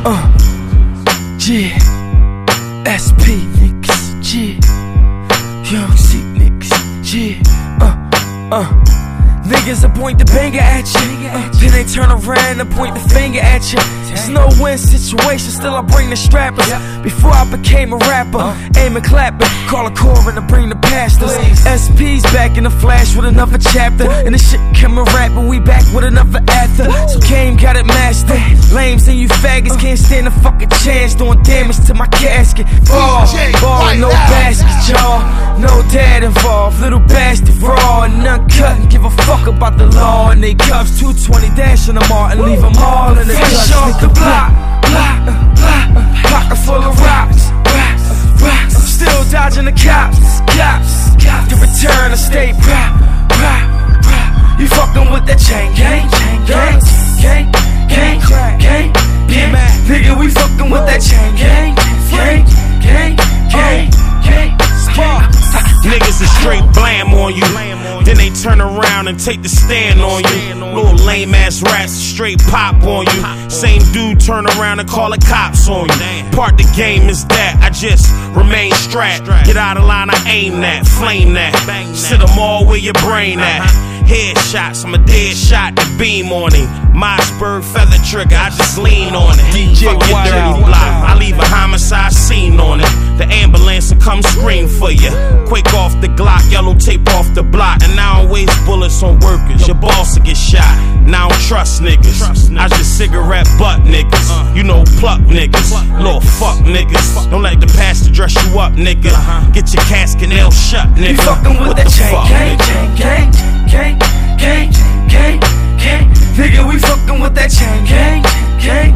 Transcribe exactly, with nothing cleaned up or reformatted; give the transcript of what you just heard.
Uh, yeah, S P niggas, yeah, Young C niggas, yeah, uh, uh. Niggas will point the banger at you, uh, then they turn around and point the finger at you. It's no win situation, still I bring the strappers. Before I became a rapper, aiming clapping, call a Corin to bring the pastors. S P's back in the flash with another chapter, and this shit coming rapping, we back with another after. So Kane got it mastered. Lames and you faggots can't stand a fucking chance, doing damage to my casket. Ball, ball, no basket, y'all. No dad involved, little bastard raw and uncut, and give a fuck about the law. And they cuffs two twenty dash on them all and leave them all in the dust. Off the block, block, block, pocket full of rocks, rocks, rocks. I'm still dodging the cops, cops, cops. The return of state prop, prop, prop. You fucking with that chain gang, gang, gang, gang, gang, gang, gang. Nigga, we fucking with that chain gang, gang, gang, gang, gang. Niggas is straight blam on you, then they turn around and take the stand on you. Little lame ass rats straight pop on you. Same dude turn around and call the cops on you. Part the game is that I just remain strapped. Get out of line, I aim that, flame that. Sit them all where your brain at. Headshots, I'm a dead shot to beam on him. Mossberg feather trigger, I just lean on it. Fuck your dirty block, I leave a homicide scene on it. The ambulance will come scream for you. Quake off the Glock, yellow tape off the block. And I don't waste bullets on workers, your boss will get shot. Now I don't trust niggas, I just cigarette butt niggas. You know pluck niggas, little fuck niggas. Don't let the pastor dress you up, nigga. Get your casket nail shut, nigga. You fucking with that chain gang, gang, gang, gang, gang, gang, gang. Nigga, we fucking with that chain gang, gang,